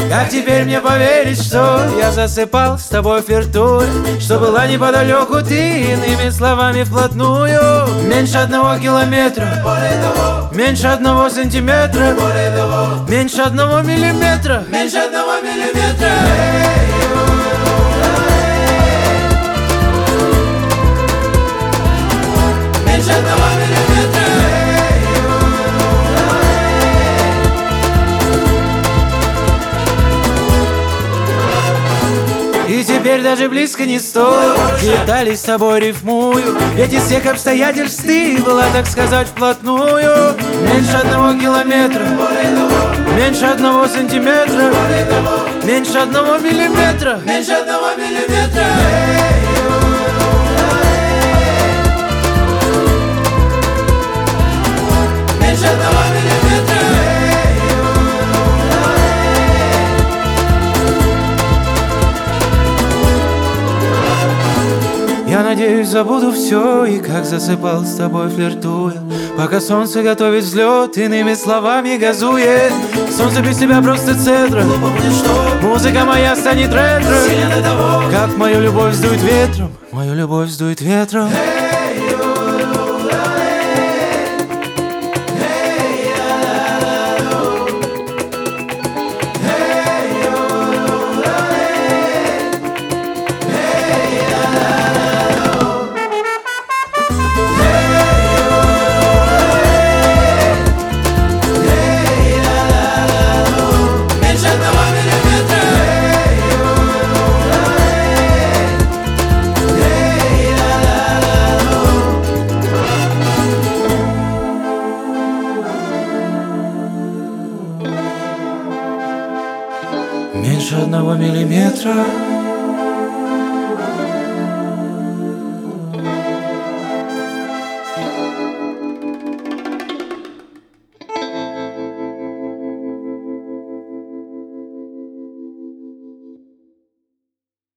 Как теперь мне поверить, что я засыпал с тобой флиртуя, что была неподалеку ты, иными словами вплотную. Меньше 1 километра, меньше 1 сантиметра, меньше 1 миллиметра, меньше 1 миллиметра. Меньше 1 миллиметра. И теперь даже близко не стоит, детали с тобой рифмую, ведь из всех обстоятельств ты была, так сказать, вплотную. Меньше 1 километра, меньше 1 сантиметра, меньше 1 миллиметра, меньше 1 миллиметра. Меньше 1 миллиметра. Я надеюсь, забуду все, и как засыпал с тобой флиртуя, пока солнце готовит взлет, иными словами газует. Солнце без тебя просто цедра, музыка моя станет ретро. Как мою любовь сдует ветром, мою любовь сдует ветром. Меньше 1 миллиметра.